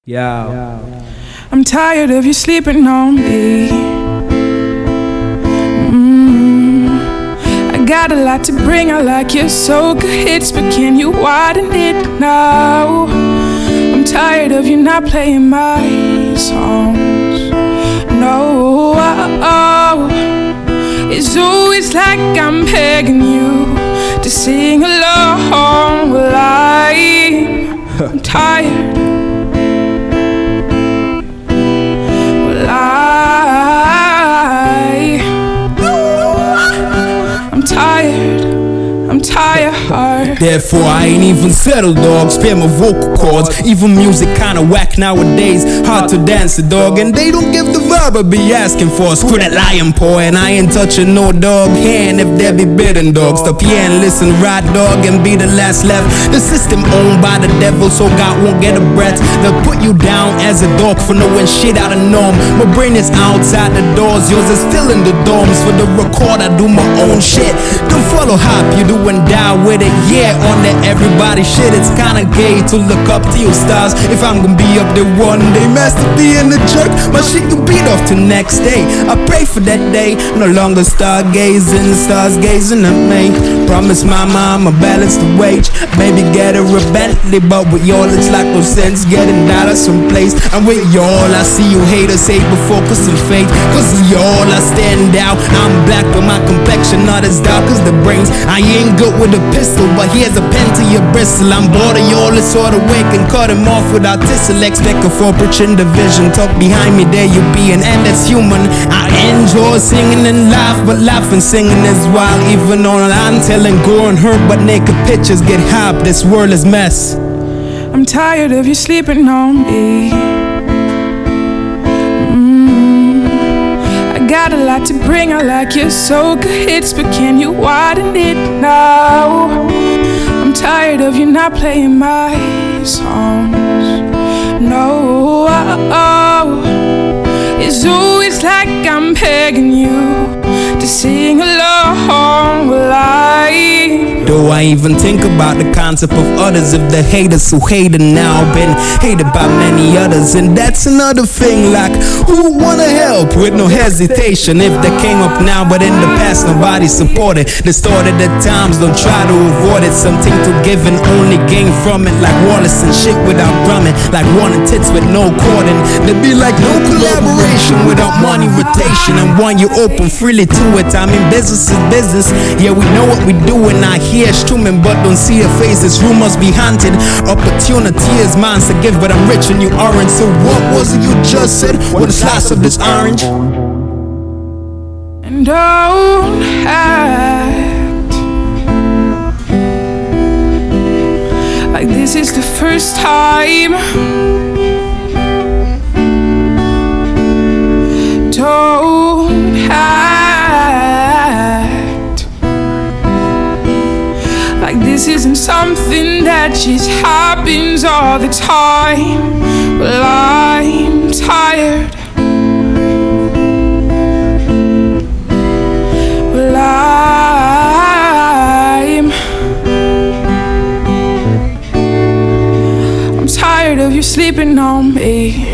Yeah. I'm tired of you sleeping on me. I got a lot to bring, I like your soca hits, but can you widen it now? I'm tired of you not playing my songs. No, it's always like I'm begging you to sing along. Well, I'm tired. I'm tired. Therefore I ain't even settled, dog. Spare my vocal cords. Even music kinda whack nowadays. Hard to dance to, dog. And they don't give the verb I be asking for. Screw that lion paw, and I ain't touching no dog hand if there be bidding, dog. Stop here and listen, right, dog, and be the last left. The system owned by the devil, so God won't get a breath. They'll put you down as a dog for knowing shit out of norm. My brain is outside the doors, yours is still in the dorms. For the record I do my own shit. Don't follow hype, you do and die with it. Yeah, on that everybody shit. It's kinda gay to look up to your stars. If I'm gonna be up there one day, master being the jerk, my shit can beat off till next day. I pray for that day, no longer stargazing, stars gazing at me. Promise my mom I'll balance the wage. Maybe get her a Bentley, but with y'all it's like no sense getting dollars someplace. And with y'all I see you haters hate but focus on faith. Cause of y'all I stand out. I'm black but my complexion not as dark as the brains. I ain't good with a pistol, but here's a pen to your bristle. I'm bored of y'all, it's sort of wake and cut him off without thistle. Expect a fortune division. Talk behind me, there you be, and that's human. I enjoy singing and laugh, but laughing, singing is wild. Even online, telling gore and hurt, but naked pictures get hype. This world is mess. I'm tired of you sleeping on me. I got a lot to bring, I like your soca hits, but can you widen it now? I'm tired of you not playing my songs. No, it's always like I'm begging you to sing along. Well, do I even think about the concept of others? If the haters who hated now been hated by many others. And that's another thing, like who wanna help with no hesitation? If they came up now but in the past nobody supported. Distorted at times, don't try to avoid it. Something to give and only gain from it. Like Wallace and shit without drumming. Like wanting tits with no cording. There'd be like no collaboration without money rotation. And when you open freely to it, I mean business is business. Yeah, we know what we do and I hear strumming but don't see your faces. Rumors be haunted. Opportunity is mine to give, but I'm rich and you aren't. So what was it you just said? What a slice of this orange? And don't act like this is the first time. Don't act like this isn't something that just happens all the time. Well, I'm tired. Well, I'm tired of you sleeping on me.